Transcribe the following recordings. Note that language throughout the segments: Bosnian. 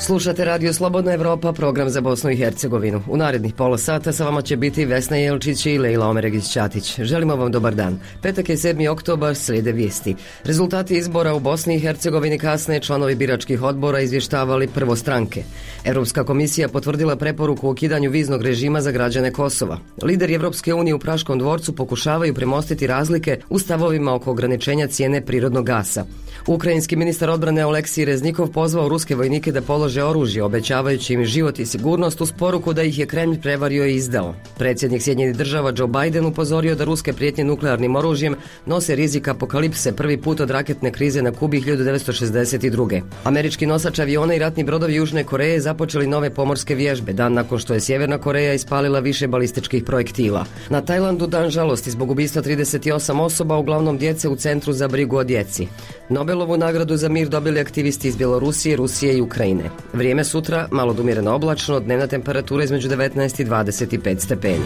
Slušate Radio Slobodna Evropa, program za Bosnu i Hercegovinu. U narednih pola sata sa vama će biti Vesna Jelčić i Lejla Omeregić-Ćatić. Želimo vam dobar dan. Petak je 7. oktobar, slijede vijesti. Rezultati izbora u Bosni i Hercegovini kasne članovi biračkih odbora izvještavali prvo stranke. Europska komisija potvrdila preporuku o ukidanju viznog režima za građane Kosova. Lideri Evropske unije u Praškom dvorcu pokušavaju premostiti razlike u stavovima oko ograničenja cijene prirodnog gasa. Ukrajinski ministar odbrane Oleksij Reznikov pozvao ruske vojnike da polože oružje, obećavajući im život i sigurnost uz poruku da ih je Kremlj prevario i izdao. Predsjednik Sjedinjenih država Joe Biden upozorio da ruske prijetnje nuklearnim oružjem nose rizik apokalipse prvi put od raketne krize na Kubi 1962. Američki nosač aviona i ratni brodovi Južne Koreje započeli nove pomorske vježbe, dan nakon što je Sjeverna Koreja ispalila više balističkih projektila. Na Tajlandu dan žalosti zbog ubistva 38 osoba, uglavnom djece u Centru za brigu o djeci. Nobelovu nagradu za mir dobili aktivisti iz Bjelorusije, Rusije i Ukrajine. Vrijeme sutra malo do umjereno oblačno, dnevna temperatura između 19 i 25 stepeni.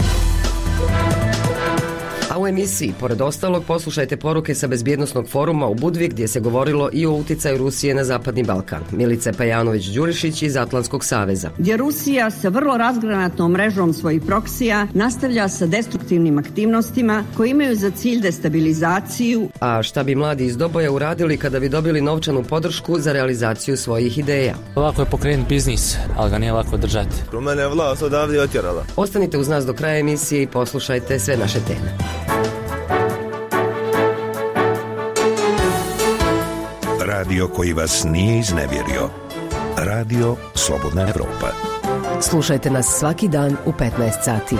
A u emisiji, pored ostalog, poslušajte poruke sa bezbjednosnog foruma u Budvi gdje se govorilo i o utjecaju Rusije na Zapadni Balkan. Milica Pejanović-Đurišić iz Atlantskog saveza. Gdje Rusija sa vrlo razgranatom mrežom svojih proksija nastavlja sa destruktivnim aktivnostima koji imaju za cilj destabilizaciju. A šta bi mladi iz Doboja uradili kada bi dobili novčanu podršku za realizaciju svojih ideja? Lako je pokrenuti biznis, ali ga nije lako držati. Pro mene je vlast odavde otjerala. Ostanite uz nas do kraja emisije i poslušajte sve naše teme. Radio koji vas nije iznevjerio. Radio Slobodna Evropa. Slušajte nas svaki dan u 15 sati.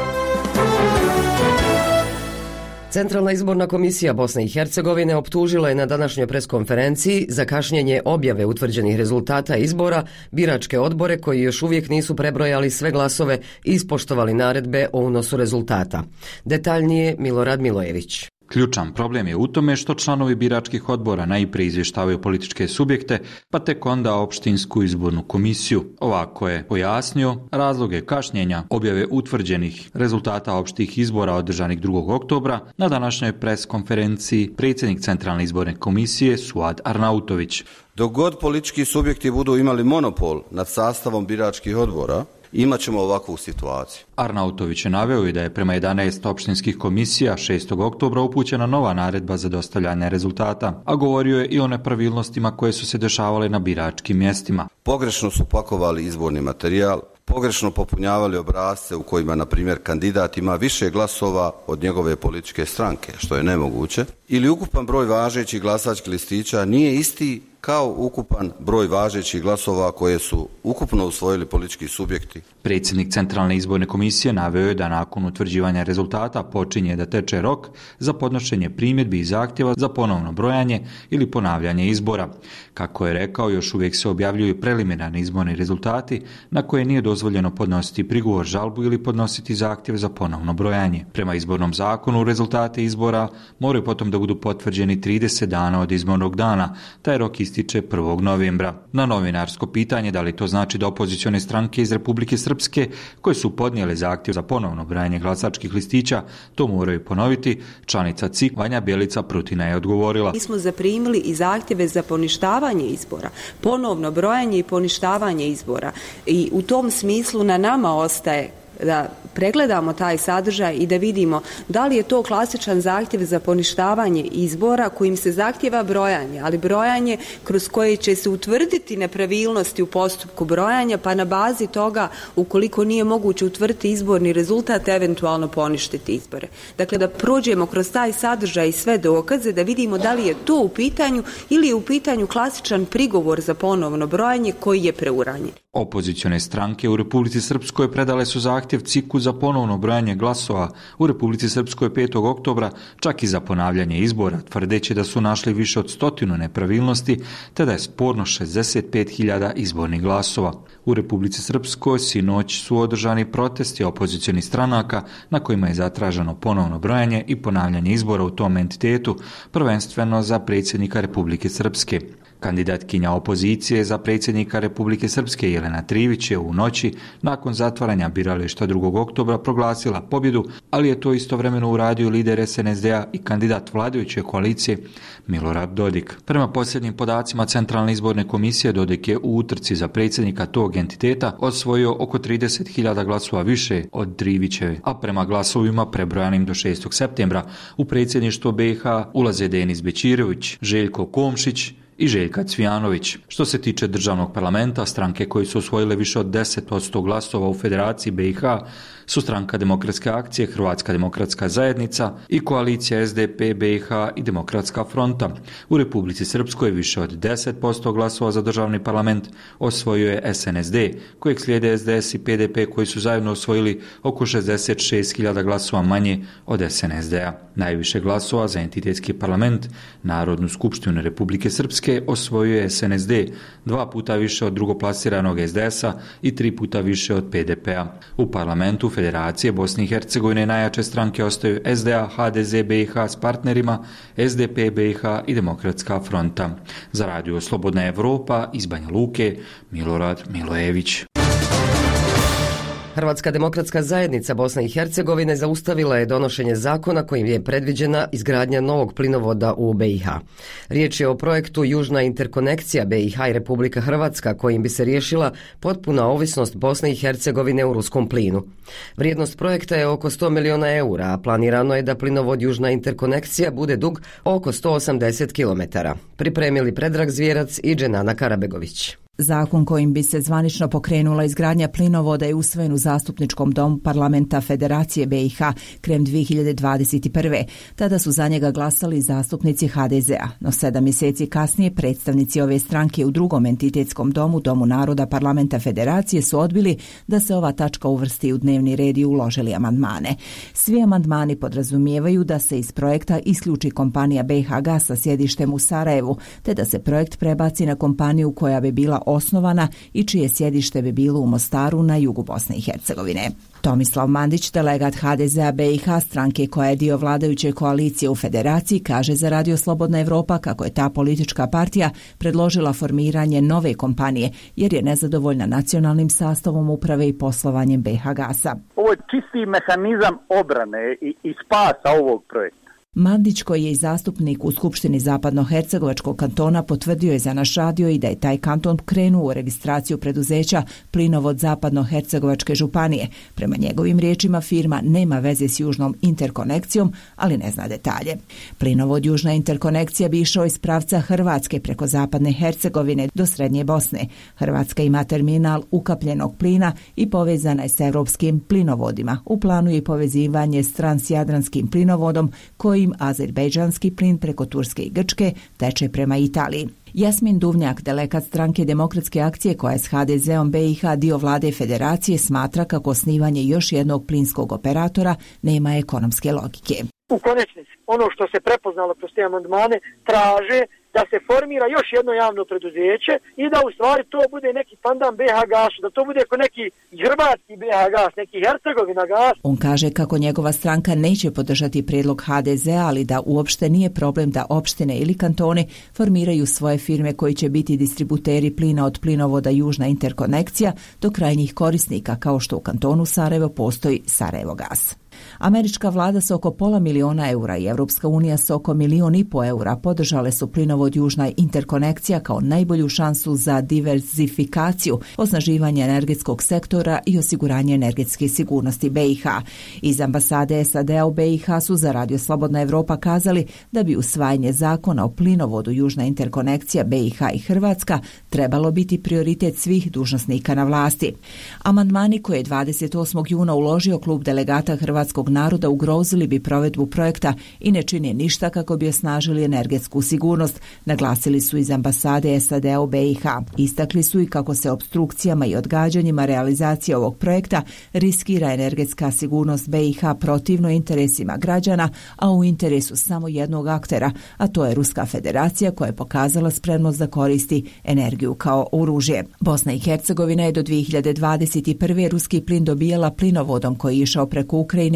Centralna izborna komisija Bosne i Hercegovine optužila je na današnjoj preskonferenciji za kašnjenje objave utvrđenih rezultata izbora biračke odbore koji još uvijek nisu prebrojali sve glasove i ispoštovali naredbe o unosu rezultata. Detaljnije Milorad Milojević. Ključan problem je u tome što članovi biračkih odbora najprije izvještavaju političke subjekte, pa tek onda opštinsku izbornu komisiju. Ovako je pojasnio razloge kašnjenja objave utvrđenih rezultata opštih izbora održanih 2. oktobra na današnjoj preskonferenciji predsjednik Centralne izborne komisije Suad Arnautović. Dok god politički subjekti budu imali monopol nad sastavom biračkih odbora, imat ćemo ovakvu situaciju. Arnautović je naveo i da je prema 11 opštinskih komisija 6. oktobra upućena nova naredba za dostavljanje rezultata, a govorio je i o nepravilnostima koje su se dešavale na biračkim mjestima. Pogrešno su pakovali izborni materijal, pogrešno popunjavali obrasce u kojima, na primjer, kandidat ima više glasova od njegove političke stranke, što je nemoguće, ili ukupan broj važećih glasačkih listića nije isti kao ukupan broj važećih glasova koje su ukupno usvojili politički subjekti. Predsjednik Centralne izborne komisije naveo je da nakon utvrđivanja rezultata počinje da teče rok za podnošenje primjedbi i zahtjeva za ponovno brojanje ili ponavljanje izbora. Kako je rekao, još uvijek se objavljuju preliminarni izborni rezultati na koje nije dozvoljeno podnositi prigovor, žalbu ili podnositi zahtjev za ponovno brojanje. Prema izbornom zakonu, rezultate izbora moraju potom da budu potvrđeni 30 dana od izbornog dana, taj rok ističe 1. novembra. Na novinarsko pitanje da li to znači da opozicione stranke iz Republike Srpske koje su podnijele zahtjev za ponovno brojanje glasačkih listića to moraju ponoviti, članica CIK Vanja Bjelica Prutina je odgovorila. Mi smo zaprimili i zahtjeve za poništavanje izbora, ponovno brojanje i poništavanje izbora i u tom smislu na nama ostaje da pregledamo taj sadržaj i da vidimo da li je to klasičan zahtjev za poništavanje izbora kojim se zahtjeva brojanje, ali brojanje kroz koje će se utvrditi nepravilnosti u postupku brojanja, pa na bazi toga, ukoliko nije moguće utvrditi izborni rezultat, eventualno poništiti izbore. Dakle, da prođemo kroz taj sadržaj i sve dokaze, da vidimo da li je to u pitanju ili je u pitanju klasičan prigovor za ponovno brojanje koji je preuranjen. Opozicione stranke u Republici Srpskoj predale su zahtjev CIK-u za ponovno brojanje glasova u Republici Srpskoj 5. oktobra, čak i za ponavljanje izbora, tvrdeći da su našli više od 100 nepravilnosti, te da je sporno 65.000 izbornih glasova. U Republici Srpskoj sinoć su održani protesti opozicionih stranaka na kojima je zatraženo ponovno brojanje i ponavljanje izbora u tom entitetu, prvenstveno za predsjednika Republike Srpske. Kandidatkinja opozicije za predsjednika Republike Srpske Jelena Trivić je u noći nakon zatvaranja birališta 2. oktobra proglasila pobjedu, ali je to istovremeno uradio lider SNSD-a i kandidat vladajuće koalicije Milorad Dodik. Prema posljednjim podacima Centralne izborne komisije, Dodik je u utrci za predsjednika tog entiteta osvojio oko 30.000 glasova više od Trivićeve, a prema glasovima prebrojanim do 6. septembra u predsjedništvo BiH ulaze Denis Bećirović, Željko Komšić i Željka Cvijanović. Što se tiče državnog parlamenta, stranke koje su osvojile više od 10% glasova u Federaciji BiH su Stranka demokratske akcije, Hrvatska demokratska zajednica i koalicija SDP BiH i Demokratska fronta. U Republici Srpskoj više od 10% glasova za državni parlament osvojio je SNSD, kojeg slijede SDS i PDP koji su zajedno osvojili oko 66.000 glasova manje od SNSD-a. Najviše glasova za entitetski parlament, Narodnu skupštinu Republike Srpske, osvojio je SNSD, 2 puta više od drugoplasiranog SDS-a i 3 puta više od PDP-a. U parlamentu Federacije Bosne i Hercegovine najjače stranke ostaju SDA, HDZ BiH s partnerima, SDP BiH i Demokratska fronta. Za radio Slobodna Evropa iz Banja Luke, Milorad Milojević. Hrvatska demokratska zajednica Bosne i Hercegovine zaustavila je donošenje zakona kojim je predviđena izgradnja novog plinovoda u BiH. Riječ je o projektu Južna interkonekcija BiH i Republika Hrvatska kojim bi se riješila potpuna ovisnost Bosne i Hercegovine u ruskom plinu. Vrijednost projekta je oko 100 milijuna eura, a planirano je da plinovod Južna interkonekcija bude dug oko 180 km. Pripremili Predrag Zvjerac i Dženana Karabegović. Zakon kojim bi se zvanično pokrenula izgradnja plinovoda je usvojen u Zastupničkom domu parlamenta Federacije BiH krajem 2021. Tada su za njega glasali zastupnici HDZ-a, no 7 mjeseci kasnije predstavnici ove stranke u drugom entitetskom domu, Domu naroda parlamenta Federacije, su odbili da se ova tačka uvrsti u dnevni red i uložili amandmane. Svi amandmani podrazumijevaju da se iz projekta isključi kompanija BiH Gas sa sjedištem u Sarajevu, te da se projekt prebaci na kompaniju koja bi bila osnovana i čije sjedište bi bilo u Mostaru na jugu Bosne i Hercegovine. Tomislav Mandić, delegat HDZ-a BiH, stranke koja je dio vladajuće koalicije u Federaciji, kaže za Radio Slobodna Evropa kako je ta politička partija predložila formiranje nove kompanije jer je nezadovoljna nacionalnim sastavom uprave i poslovanjem BiH Gasa. Ovo je čisti mehanizam obrane i spasa ovog projekta. Mandić, koji je i zastupnik u Skupštini Zapadnohercegovačkog kantona, potvrdio je za naš radio i da je taj kanton krenuo u registraciju preduzeća Plinovod Zapadnohercegovačke županije. Prema njegovim riječima firma nema veze s Južnom interkonekcijom, ali ne zna detalje. Plinovod Južna interkonekcija bi išao iz pravca Hrvatske preko Zapadne Hercegovine do Srednje Bosne. Hrvatska ima terminal ukapljenog plina i povezana je s europskim plinovodima. U planu je povezivanje s transjadranskim plinovodom kojim azerbejdžanski plin preko Turske i Grčke teče prema Italiji. Jasmin Duvnjak, delegat stranke Demokratske akcije koja je s HDZ-om BiH dio vlade Federacije, smatra kako osnivanje još jednog plinskog operatora nema ekonomske logike. U konačnici, ono što se prepoznalo kroz te amandmane traže da se formira još jedno javno preduzeće i da u stvari to bude neki pandan BiH Gasu, da to bude ko neki hrvatski BiH Gas, neki Hercegovina Gas. On kaže kako njegova stranka neće podržati prijedlog HDZ-a, ali da uopšte nije problem da opštine ili kantone formiraju svoje firme koji će biti distributeri plina od plinovoda Južna interkonekcija do krajnjih korisnika, kao što u kantonu Sarajevo postoji Sarajevo Gas. Američka vlada s oko $500 000 i Europska unija s oko $1,5 miliona podržale su plinovod Južna interkonekcija kao najbolju šansu za diverzifikaciju, osnaživanje energetskog sektora i osiguranje energetske sigurnosti BiH. Iz ambasade SAD-a u BiH su za Radio Slobodna Evropa kazali da bi usvajanje zakona o plinovodu Južna interkonekcija BiH i Hrvatska trebalo biti prioritet svih dužnosnika na vlasti. Amandmani koje je 28. juna uložio klub delegata hrvatskog naroda ugrozili bi provedbu projekta i ne čine ništa kako bi osnažili energetsku sigurnost, naglasili su iz ambasade SAD-a u BiH. Istakli su i kako se opstrukcijama i odgađanjima realizacije ovog projekta riskira energetska sigurnost BiH protivno interesima građana, a u interesu samo jednog aktera, a to je Ruska federacija koja je pokazala spremnost da koristi energiju kao oružje. Bosna i Hercegovina je do 2021. ruski plin dobijala plinovodom koji je išao preko Ukrajine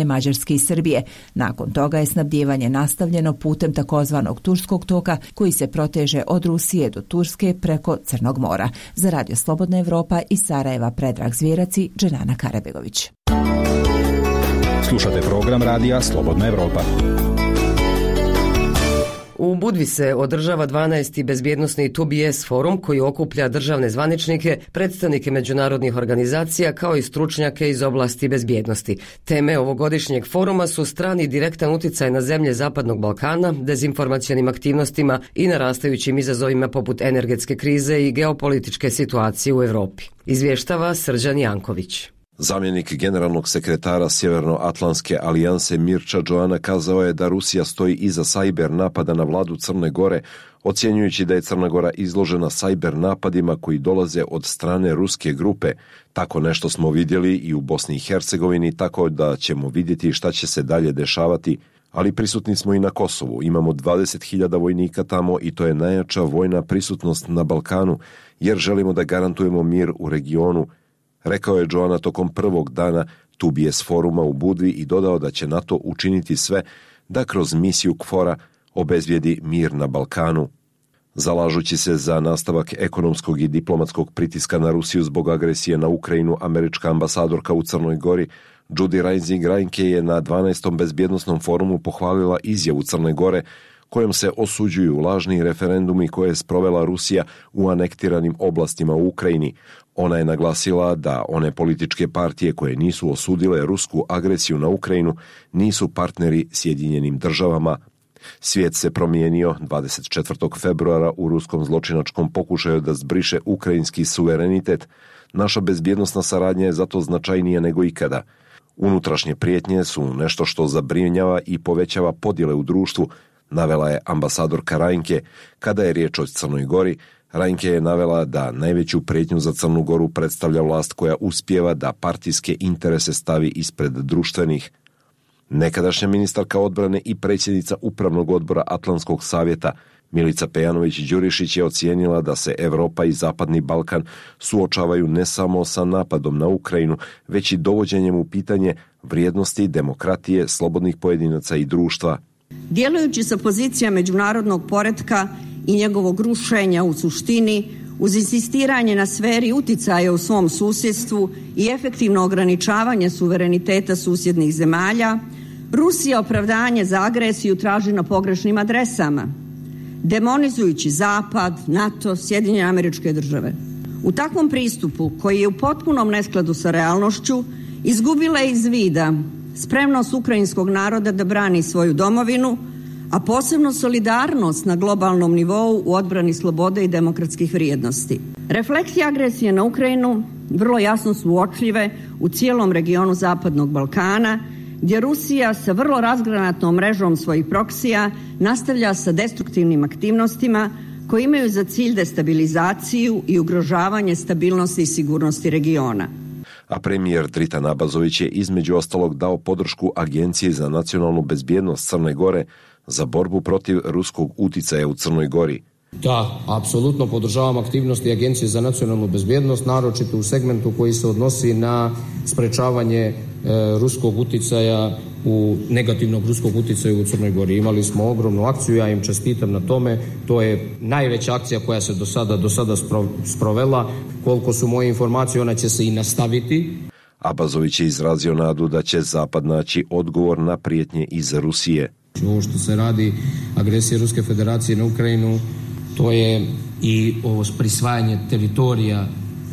Ukrajine, Mađarske i Srbije. Nakon toga je snabdijevanje nastavljeno putem takozvanog Turskog toka koji se proteže od Rusije do Turske preko Crnog mora. Za Radio Slobodna Evropa iz Sarajeva Predrag Zvjerac i Dženana Karabegović. Slušate program Radija Slobodna Evropa. U Budvi se održava 12. bezbjednosni TUBS forum koji okuplja državne zvaničnike, predstavnike međunarodnih organizacija kao i stručnjake iz oblasti bezbjednosti. Teme ovogodišnjeg foruma su strani direktan uticaj na zemlje Zapadnog Balkana, dezinformacionim aktivnostima i narastajućim izazovima poput energetske krize i geopolitičke situacije u Europi. Izvještava Srđan Janković. Zamjenik generalnog sekretara Sjevernoatlantske alijanse Mirča Džoana kazao je da Rusija stoji iza sajber napada na vladu Crne Gore, ocjenjujući da je Crna Gora izložena sajber napadima koji dolaze od strane ruske grupe. Tako nešto smo vidjeli i u Bosni i Hercegovini, tako da ćemo vidjeti šta će se dalje dešavati. Ali prisutni smo i na Kosovu, imamo 20.000 vojnika tamo i to je najjača vojna prisutnost na Balkanu, jer želimo da garantujemo mir u regionu, rekao je Džoana tokom prvog dana TUBS foruma u Budvi i dodao da će NATO učiniti sve da kroz misiju KFOR-a obezbijedi mir na Balkanu. Zalažući se za nastavak ekonomskog i diplomatskog pritiska na Rusiju zbog agresije na Ukrajinu, američka ambasadorka u Crnoj Gori Judy Reising-Reinke je na 12. bezbjednosnom forumu pohvalila izjavu Crne Gore kojom se osuđuju lažni referendumi koje je sprovela Rusija u anektiranim oblastima u Ukrajini. Ona je naglasila da one političke partije koje nisu osudile rusku agresiju na Ukrajinu nisu partneri Sjedinjenim državama. Svijet se promijenio 24. februara u ruskom zločinačkom pokušaju da zbriše ukrajinski suverenitet. Naša bezbjednosna saradnja je zato značajnija nego ikada. Unutrašnje prijetnje su nešto što zabrinjava i povećava podjele u društvu, navela je ambasadorka Reinke. Kada je riječ o Crnoj Gori, Reinke je navela da najveću prijetnju za Crnu Goru predstavlja vlast koja uspijeva da partijske interese stavi ispred društvenih. Nekadašnja ministarka odbrane i predsjednica Upravnog odbora Atlantskog savjeta Milica Pejanović-Đurišić je ocijenila da se Europa i Zapadni Balkan suočavaju ne samo sa napadom na Ukrajinu, već i dovođenjem u pitanje vrijednosti demokratije, slobodnih pojedinaca i društva. Djelujući sa pozicija međunarodnog poretka i njegovog rušenja u suštini, uz insistiranje na sferi uticaja u svom susjedstvu i efektivno ograničavanje suvereniteta susjednih zemalja, Rusija opravdanje za agresiju traži na pogrešnim adresama, demonizujući Zapad, NATO, Sjedinjene Američke Države. U takvom pristupu, koji je u potpunom neskladu sa realnošću, izgubila je iz vida spremnost ukrajinskog naroda da brani svoju domovinu, a posebno solidarnost na globalnom nivou u odbrani slobode i demokratskih vrijednosti. Refleksije agresije na Ukrajinu vrlo jasno su uočljive u cijelom regionu Zapadnog Balkana, gdje Rusija sa vrlo razgranatom mrežom svojih proksija nastavlja sa destruktivnim aktivnostima koji imaju za cilj destabilizaciju i ugrožavanje stabilnosti i sigurnosti regiona. A premijer Dritan Abazović je između ostalog dao podršku Agenciji za nacionalnu bezbjednost Crne Gore za borbu protiv ruskog uticaja u Crnoj Gori. Da, apsolutno podržavam aktivnosti Agencije za nacionalnu bezbjednost, naročito u segmentu koji se odnosi na sprečavanje ruskog uticaja, negativnog ruskog uticaja u Crnoj Gori. Imali smo ogromnu akciju, ja im čestitam na tome. To je najveća akcija koja se do sada sprovela. Koliko su moje informacije, ona će se i nastaviti. Abazović je izrazio nadu da će Zapad naći odgovor na prijetnje iz Rusije. Ovo što se radi, agresija Ruske federacije na Ukrajinu, to je i ovo prisvajanje teritorija,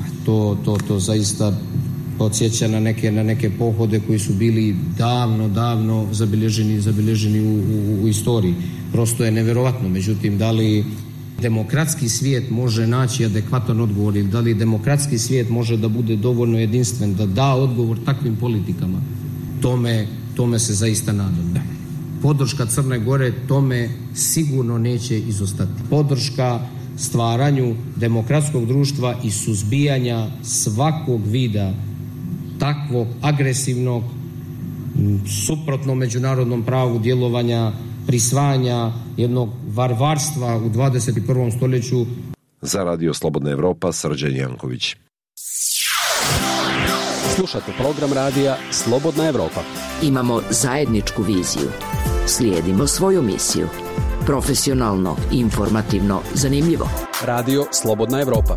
to zaista podsjeća na neke pohode koji su bili davno zabilježeni u istoriji. Prosto je nevjerovatno. Međutim, da li demokratski svijet može naći adekvatan odgovor ili da li demokratski svijet može da bude dovoljno jedinstven da da odgovor takvim politikama, tome se zaista nadam. Podrška Crne Gore tome sigurno neće izostati. Podrška stvaranju demokratskog društva i suzbijanja svakog vida takvog agresivnog, suprotno međunarodnom pravu djelovanja, prisvajanja jednog varvarstva u 21. stoljeću. Za Radio Slobodna Evropa, Srđan Janković. Slušate program radija Slobodna Evropa. Imamo zajedničku viziju. Slijedimo svoju misiju. Profesionalno, informativno, zanimljivo. Radio Slobodna Evropa.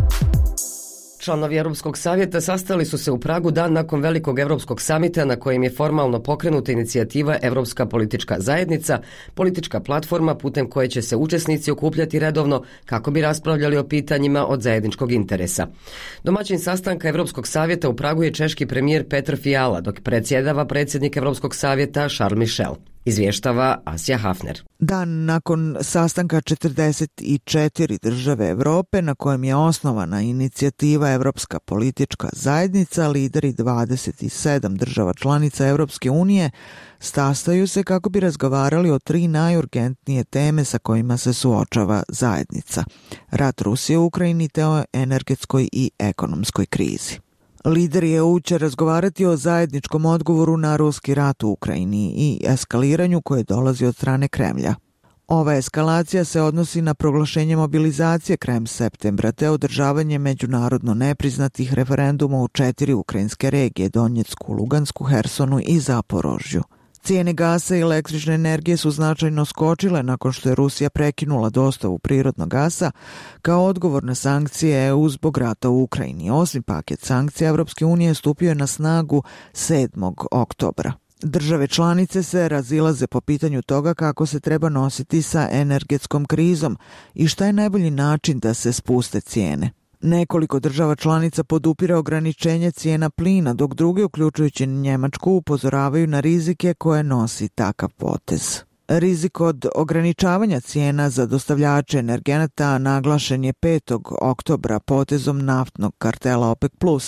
Članovi Europskog savjeta sastali su se u Pragu dan nakon velikog Europskog samita na kojem je formalno pokrenuta inicijativa Europska politička zajednica, politička platforma putem koje će se učesnici okupljati redovno kako bi raspravljali o pitanjima od zajedničkog interesa. Domaćin sastanka Europskog savjeta u Pragu je češki premijer Petr Fiala, dok predsjedava predsjednik Europskog savjeta Charles Michel. Izvještava Asja Hafner. Dan nakon sastanka 44 države Europe na kojem je osnovana inicijativa Europska politička zajednica, lideri 27 država članica Europske unije sastaju se kako bi razgovarali o 3 najurgentnije teme sa kojima se suočava zajednica: rat Rusije u Ukrajini te o energetskoj i ekonomskoj krizi. Lideri EU će razgovarati o zajedničkom odgovoru na ruski rat u Ukrajini i eskaliranju koje dolazi od strane Kremlja. Ova eskalacija se odnosi na proglašenje mobilizacije krajem septembra te održavanje međunarodno nepriznatih referenduma u 4 ukrajinske regije: Donjecku, Lugansku, Hersonu i Zaporožju. Cijene gasa i električne energije su značajno skočile nakon što je Rusija prekinula dostavu prirodnog gasa kao odgovor na sankcije EU zbog rata u Ukrajini. 8. paket sankcija Europske unije stupio je na snagu 7. oktobra. Države članice se razilaze po pitanju toga kako se treba nositi sa energetskom krizom i šta je najbolji način da se spuste cijene. Nekoliko država članica podupire ograničenje cijena plina, dok drugi, uključujući Njemačku, upozoravaju na rizike koje nosi takav potez. Rizik od ograničavanja cijena za dostavljače energenata naglašen je 5. oktobra potezom naftnog kartela OPEC+,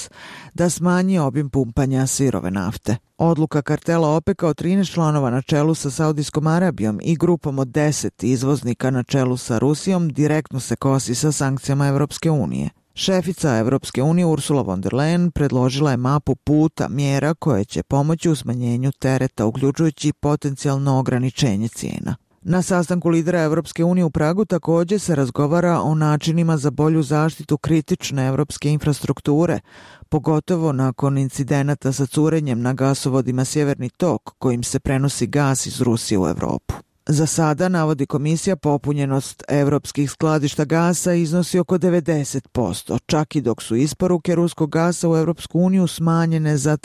da smanji obim pumpanja sirove nafte. Odluka kartela OPEC-a od 13 članova na čelu sa Saudijskom Arabijom i grupom od 10 izvoznika na čelu sa Rusijom direktno se kosi sa sankcijama Europske unije. Šefica Europske unije Ursula von der Leyen predložila je mapu puta mjera koje će pomoći u smanjenju tereta, uključujući potencijalno ograničenje cijena. Na sastanku lidera Europske unije u Pragu također se razgovara o načinima za bolju zaštitu kritične europske infrastrukture, pogotovo nakon incidenata sa curenjem na gasovodima Sjeverni tok, kojim se prenosi gas iz Rusije u Europu. Za sada, navodi komisija, popunjenost europskih skladišta gasa iznosi oko 90%, čak i dok su isporuke ruskog gasa u Europsku uniju smanjene za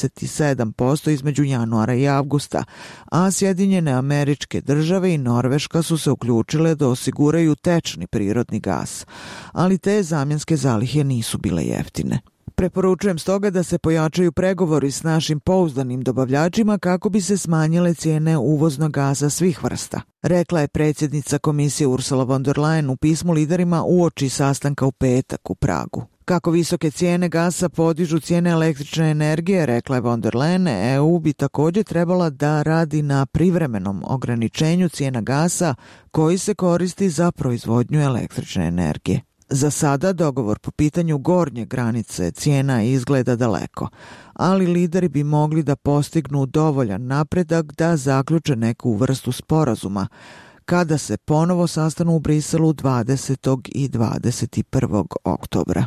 37% između januara i avgusta, a Sjedinjene Američke Države i Norveška su se uključile da osiguraju tečni prirodni gas, ali te zamjenske zalihe nisu bile jeftine. Preporučujem stoga da se pojačaju pregovori s našim pouzdanim dobavljačima kako bi se smanjile cijene uvoznog gaza svih vrsta, rekla je predsjednica komisije Ursula von der Leyen u pismu liderima uoči sastanka u petak u Pragu. Kako visoke cijene gasa podižu cijene električne energije, rekla je von der Leyen, EU bi također trebala da radi na privremenom ograničenju cijena gasa koji se koristi za proizvodnju električne energije. Za sada dogovor po pitanju gornje granice cijena izgleda daleko, ali lideri bi mogli da postignu dovoljan napredak da zaključe neku vrstu sporazuma kada se ponovo sastanu u Briselu 20. i 21. oktobra.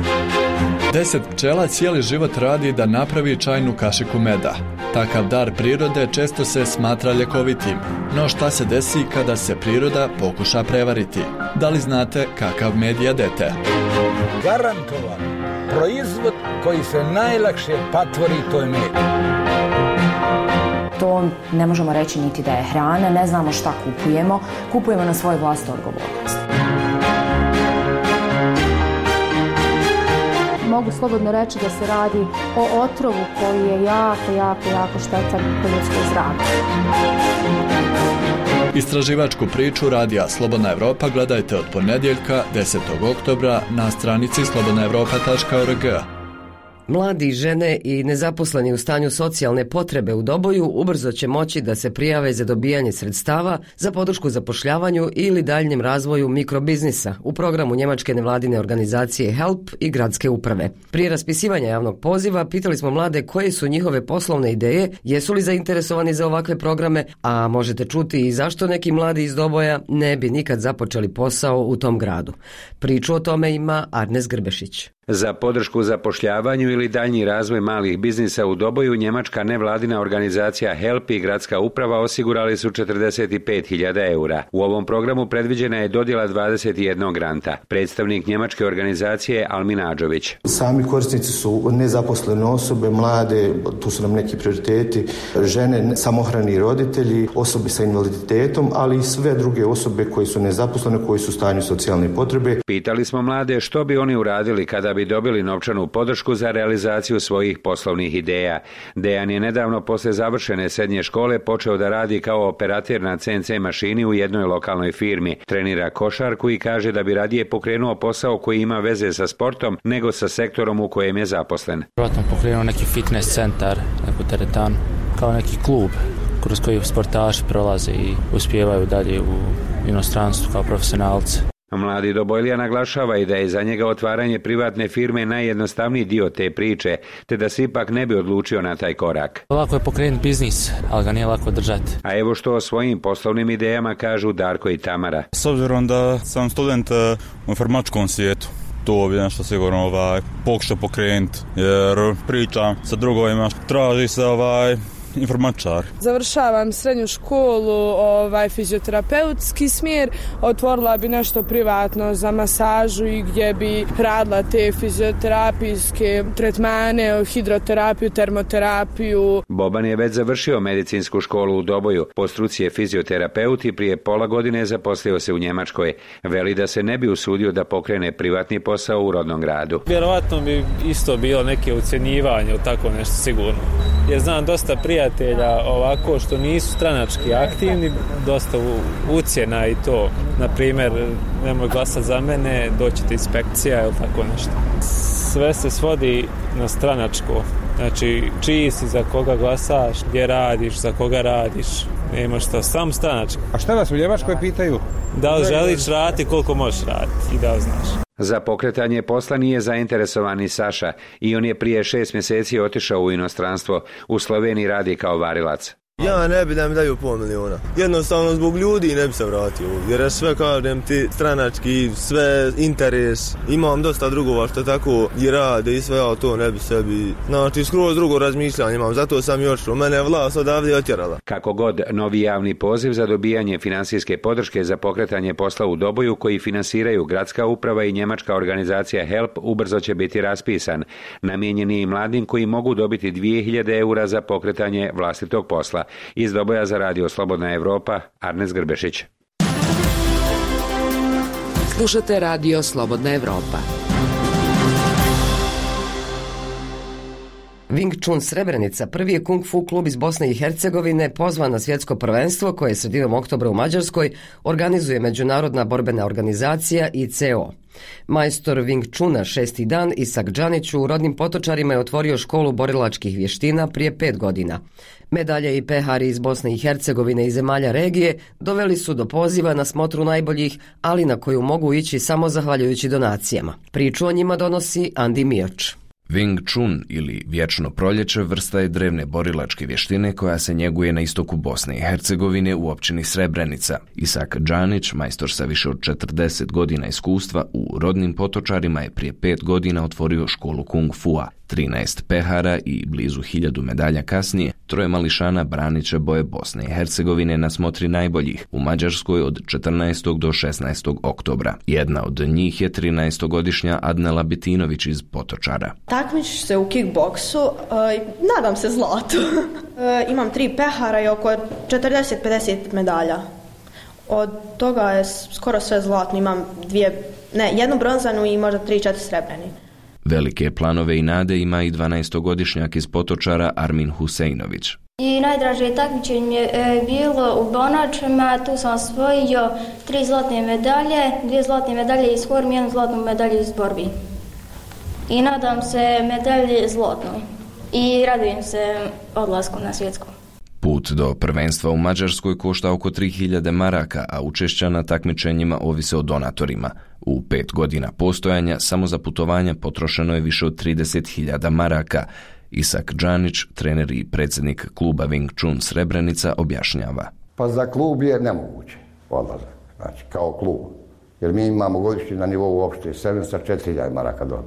10 pčela cijeli život radi da napravi čajnu kašiku meda. Takav dar prirode često se smatra ljekovitim, no šta se desi kada se priroda pokuša prevariti? Da li znate kakav med jedete? Garantovan proizvod koji se najlakše patvori, to je med. To ne možemo reći niti da je hrana, ne znamo šta kupujemo na svoju vlastitu odgovornost. Mogu slobodno reći da se radi o otrovu koji je jako štetan po ljudskoj zraku. Istraživačku priču Radija Slobodna Evropa gledajte od ponedjeljka 10. oktobra na stranici slobodnaevropa.org. Mladi, žene i nezaposleni u stanju socijalne potrebe u Doboju ubrzo će moći da se prijave za dobijanje sredstava za podršku zapošljavanju ili daljnjem razvoju mikrobiznisa u programu njemačke nevladine organizacije HELP i gradske uprave. Prije raspisivanja javnog poziva pitali smo mlade koje su njihove poslovne ideje, jesu li zainteresovani za ovakve programe, a možete čuti i zašto neki mladi iz Doboja ne bi nikad započeli posao u tom gradu. Priču o tome ima Arnes Grbešić. Za podršku zapošljavanju ili daljnji razvoj malih biznisa u Doboju, njemačka nevladina organizacija HELP i gradska uprava osigurali su 45.000 eura. U ovom programu predviđena je dodjela 21 granta. Predstavnik njemačke organizacije Almin Adžović. Sami korisnici su nezaposlene osobe, mlade, tu su nam neki prioriteti, žene, samohrani roditelji, osobe sa invaliditetom, ali i sve druge osobe koji su nezaposlene, koji su u stanju socijalne potrebe. Pitali smo mlade što bi oni uradili kada bi dobili novčanu podršku za realizaciju svojih poslovnih ideja. Dejan je nedavno posle završene srednje škole počeo da radi kao operater na CNC mašini u jednoj lokalnoj firmi. Trenira košarku i kaže da bi radije pokrenuo posao koji ima veze sa sportom nego sa sektorom u kojem je zaposlen. Vjerojatno pokrenuo neki fitness centar, neku teretanu, kao neki klub kroz koji sportaši prolaze i uspijevaju dalje u inostranstvu kao profesionalci. Mladi Dobojlija naglašava i da je za njega otvaranje privatne firme najjednostavniji dio te priče, te da se ipak ne bi odlučio na taj korak. Lako je pokrenuti biznis, ali ga nije lako držati. A evo što o svojim poslovnim idejama kažu Darko i Tamara. S obzirom da sam student u informatičkom svijetu, to bi nešto sigurno pokušao pokrenuti, jer pričam sa drugovima, traži se informatičar. Završavam srednju školu, fizioterapeutski smjer, otvorila bi nešto privatno za masažu i gdje bi radila te fizioterapijske tretmane, hidroterapiju, termoterapiju. Boban je već završio medicinsku školu u Doboju. Po struci je fizioterapeut i prije pola godine zaposlio se u Njemačkoj. Veli da se ne bi usudio da pokrene privatni posao u rodnom gradu. Vjerovatno bi isto bilo neke ucjenjivanje ili tako nešto sigurno. Jer znam dosta prijatelja ovako što nisu stranački aktivni, dosta ucjena i to. Naprimjer, nemoj glasati za mene, doći ti inspekcija ili tako nešto. Sve se svodi na stranačko. Znači, čiji si, za koga glasaš, gdje radiš, za koga radiš. Nema što, sam stranački. A šta vas u Njemačkoj pitaju? Da li želiš raditi, koliko možeš raditi i da li znaš. Za pokretanje posla nije zainteresovan i Saša i on je prije 6 mjeseci otišao u inostranstvo. U Sloveniji radi kao varilac. Ja ne bi da mi daju $500.000. Jednostavno zbog ljudi ne bi se vratio. Jer je sve, kažem ti, stranački, sve interes. Imam dosta drugova što tako i rade i sve, a to ne bi sebi. Znači, skroz drugo razmišljanje imam, zato sam još u mene vlast odavde otjerala. Kako god, novi javni poziv za dobijanje finansijske podrške za pokretanje posla u Doboju koji finansiraju gradska uprava i njemačka organizacija HELP ubrzo će biti raspisan. Namijenjen je i mladim koji mogu dobiti 2.000 eura za pokretanje vlastitog posla. Iz Doboja za radio Slobodna Evropa, Arnes Grbešić. Slušate radio Slobodna Evropa. Wing Chun Srebrenica, prvi je kung fu klub iz Bosne i Hercegovine, pozvan na svjetsko prvenstvo koje sredinom oktobra u Mađarskoj organizuje Međunarodna borbena organizacija ICO. Majstor Wing Chuna 6. dan Isak Džanić u rodnim Potočarima je otvorio školu borilačkih vještina prije 5 godina. Medalje i pehari iz Bosne i Hercegovine i zemalja regije doveli su do poziva na smotru najboljih, ali na koju mogu ići samo zahvaljujući donacijama. Priču o njima donosi Andi Mioč. Wing Chun ili vječno proljeće vrsta je drevne borilačke vještine koja se njeguje na istoku Bosne i Hercegovine u općini Srebrenica. Isak Džanić, majstor sa više od 40 godina iskustva, u rodnim Potočarima je prije 5 godina otvorio školu kung fua. 13 pehara i blizu 1000 medalja kasnije, 3 mališana branit će boje Bosne i Hercegovine na smotri najboljih u Mađarskoj od 14. do 16. oktobra. Jedna od njih je 13-godišnja Adnela Bitinović iz Potočara. Takmičim se u kickboksu, nadam se zlatu. Imam 3 pehara i oko 40-50 medalja. Od toga je skoro sve zlatno, imam jednu bronzanu i možda 3-4 srebreni. Velike planove i nade ima i 12-godišnjak iz Potočara Armin Huseinović. I najdraže takmičenje mi je bilo u Bonačima, tu sam osvojio 3 zlatne medalje, 2 zlatne medalje iz formi, 1 zlatnu medalju iz borbi. I nadam se medalje zlatnoj. I radujem se odlasku na svjetsku. Put do prvenstva u Mađarskoj košta oko 3000 maraka, a učešća na takmičenjima ovise o donatorima. U 5 godina postojanja samo za putovanja potrošeno je više od 30.000 maraka. Isak Džanić, trener i predsjednik kluba Wing Chun Srebrenica, objašnjava. Pa za klub je nemoguće odlazak, znači kao klub. Jer mi imamo godišnji na nivou opšte Srebrenica 4.000 maraka dobio.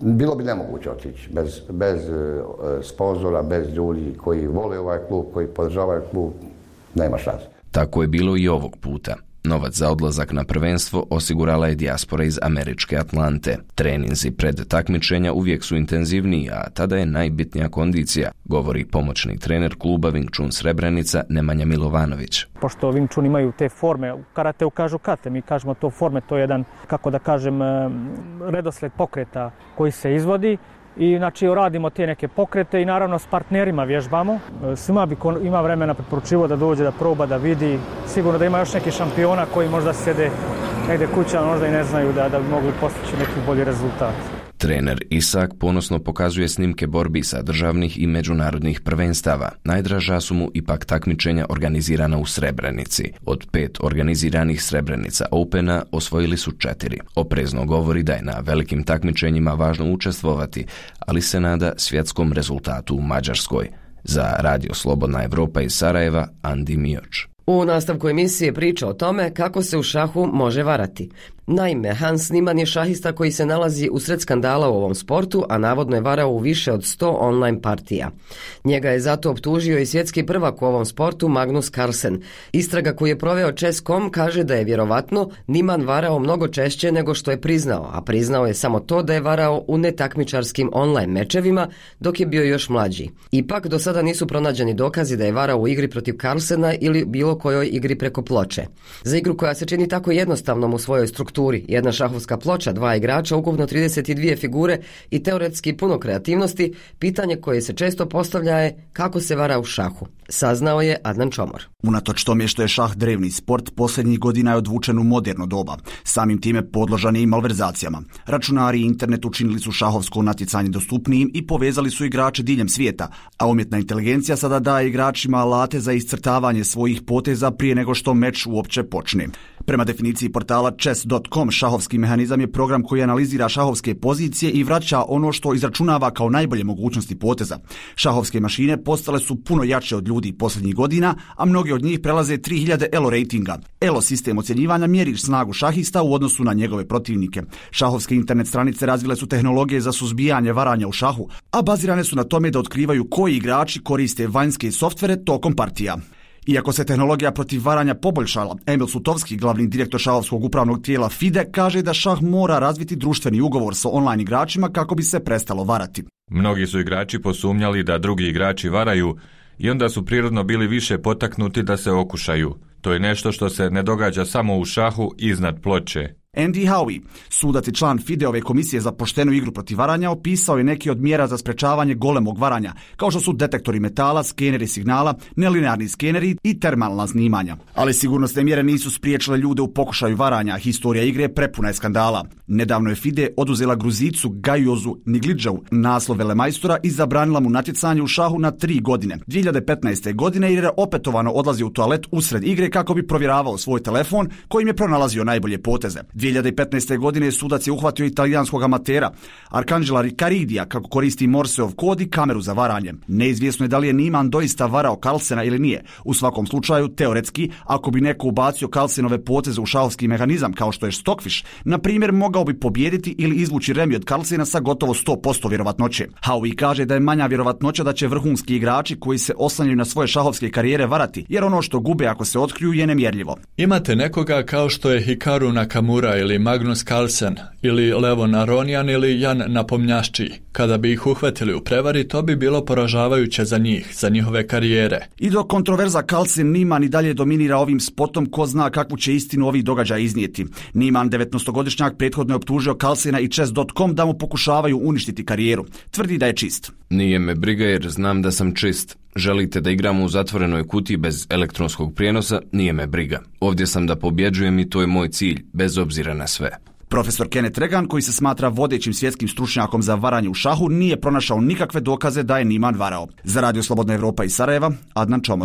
Bilo bi nemoguće otići bez sponzora, bez ljudi koji vole ovaj klub, koji podržavaju klub, nema šanse. Tako je bilo i ovog puta. Novac za odlazak na prvenstvo osigurala je dijaspora iz američke Atlante. Treninzi pred takmičenja uvijek su intenzivniji, a tada je najbitnija kondicija, govori pomoćni trener kluba Wing Chun Srebrenica Nemanja Milovanović. Pošto Wing Chun imaju te forme, u karateu kažu kate, mi kažemo to forme, to je jedan, kako da kažem, redosled pokreta koji se izvodi. I znači radimo te neke pokrete i naravno s partnerima vježbamo. Svima bi ko ima vremena preporučivo da dođe, da proba, da vidi. Sigurno da ima još neki šampiona koji možda sjede negdje kuća, možda i ne znaju da bi mogli postići neki bolji rezultat. Trener Isak ponosno pokazuje snimke borbi sa državnih i međunarodnih prvenstava. Najdraža su mu ipak takmičenja organizirana u Srebrenici. Od 5 organiziranih Srebrenica Opena osvojili su 4. Oprezno govori da je na velikim takmičenjima važno učestvovati, ali se nada svjetskom rezultatu u Mađarskoj. Za Radio Slobodna Evropa iz Sarajeva, Andi Mioč. U nastavku emisije priča o tome kako se u šahu može varati. Naime, Hans Niemann je šahista koji se nalazi usred skandala u ovom sportu, a navodno je varao u više od 100 online partija. Njega je zato optužio i svjetski prvak u ovom sportu Magnus Carlsen. Istraga koju je proveo Chess.com kaže da je vjerovatno Niemann varao mnogo češće nego što je priznao, a priznao je samo to da je varao u netakmičarskim online mečevima dok je bio još mlađi. Ipak, do sada nisu pronađeni dokazi da je varao u igri protiv Carlsena ili bilo kojoj igri preko ploče. Za igru koja se čini tako jednostavnom u svojoj strukturi, jedna šahovska ploča, 2 igrača, ukupno 32 figure i teoretski puno kreativnosti, pitanje koje se često postavlja je kako se vara u šahu. Saznao je Adnan Čomor. Unatoč tome što je šah drevni sport, posljednjih godina je odvučen u moderno doba. Samim time podložan je i malverzacijama. Računari i internet učinili su šahovsko natjecanje dostupnijim i povezali su igrače diljem svijeta, a umjetna inteligencija sada daje igračima alate za iscrtavanje svojih poteza prije nego što meč uopće počne. Prema definiciji portala chess.com, šahovski mehanizam je program koji analizira šahovske pozicije i vraća ono što izračunava kao najbolje mogućnosti poteza. Šahovske mašine postale su puno jače od ljudi posljednjih godina, a mnoge od njih prelaze 3000 ELO ratinga. ELO sistem ocjenjivanja mjeri snagu šahista u odnosu na njegove protivnike. Šahovske internet stranice razvile su tehnologije za suzbijanje varanja u šahu, a bazirane su na tome da otkrivaju koji igrači koriste vanjske softvere tokom partija. Iako se tehnologija protiv varanja poboljšala, Emil Sutovski, glavni direktor šahovskog upravnog tijela FIDE, kaže da šah mora razviti društveni ugovor sa online igračima kako bi se prestalo varati. Mnogi su igrači posumnjali da drugi igrači varaju i onda su prirodno bili više potaknuti da se okušaju. To je nešto što se ne događa samo u šahu iznad ploče. Andy Howie, sudac i član FIDE-ove komisije za poštenu igru protiv varanja, opisao je neki od mjera za sprečavanje golemog varanja, kao što su detektori metala, skeneri signala, nelinearni skeneri i termalna snimanja. Ali sigurnosne mjere nisu spriječile ljude u pokušaju varanja, historija igre prepuna je skandala. Nedavno je FIDE oduzela Gruzicu Gajozu Niglidžavu naslov velemajstora i zabranila mu natjecanje u šahu na 3 godine. 2015. godine jer je opetovano odlazio u toalet usred igre kako bi provjeravao svoj telefon kojim je pronalazio najbolje poteze. 2015. godine sudac je uhvatio italijanskog amatera Arcangela Riccaridija kako koristi Morseov kod i kameru za varanje. Neizvjesno je da li je Niemann doista varao Carlsena ili nije. U svakom slučaju, teoretski, ako bi neko ubacio Carlsenove poteze u šahovski mehanizam kao što je Stockfish, na primjer mogao bi pobijediti ili izvući remi od Carlsena sa gotovo 100% vjerovatnoće. Howie kaže da je manja vjerovatnoća da će vrhunski igrači koji se oslanjaju na svoje šahovske karijere varati, jer ono što gube ako se otkriju je nemjerljivo. Imate nekoga kao što je Hikaru Nakamura ili Magnus Carlsen ili Levon Aronian ili Jan Napomnjašći. Kada bi ih uhvatili u prevari, to bi bilo poražavajuće za njih, za njihove karijere. I dok kontroverza Carlsen-Niemann i dalje dominira ovim spotom, ko zna kakvu će istinu ovih događaja iznijeti. Niemann, 19-godišnjak, prethodno je optužio Carlsena i Chess.com da mu pokušavaju uništiti karijeru. Tvrdi da je čist. Nije me briga jer znam da sam čist. Želite da igramo u zatvorenoj kutiji bez elektronskog prijenosa? Nije me briga. Ovdje sam da pobjeđujem i to je moj cilj, bez obzira na sve. Profesor Kenneth Regan, koji se smatra vodećim svjetskim stručnjakom za varanje u šahu, nije pronašao nikakve dokaze da je Niemann varao. Za Radio Slobodna Evropa iz Sarajeva, Adnan Čomor.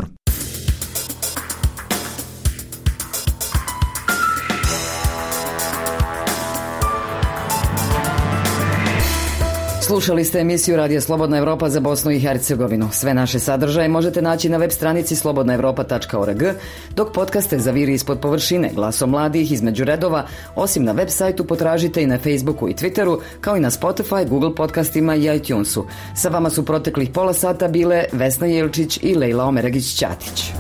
Slušali ste emisiju Radija Slobodna Evropa za Bosnu i Hercegovinu. Sve naše sadržaje možete naći na web stranici slobodnaevropa.org, dok podcaste zaviri ispod površine glasom mladih između redova, osim na web sajtu potražite i na Facebooku i Twitteru, kao i na Spotify, Google podcastima i iTunesu. Sa vama su proteklih pola sata bile Vesna Jelčić i Lejla Omeragić-Ćatić.